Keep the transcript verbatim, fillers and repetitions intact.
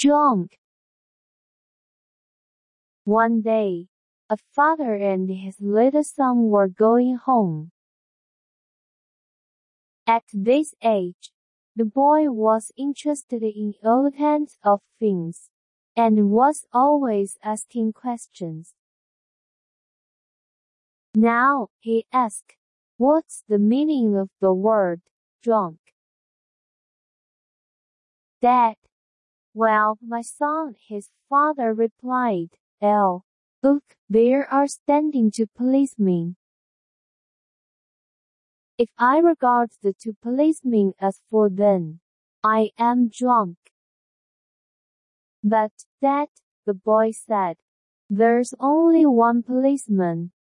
Drunk. One day, a father and his little son were going home. At this age, the boy was interested in all kinds of things, and was always asking questions. Now, he asked, "What's the meaning of the word, drunk?" "Dad." "Well, my son," his father replied, "L. Look, there are standing two policemen. If I regard the two policemen as four, then I am drunk." "But, Dad," the boy said, "there's only one policeman."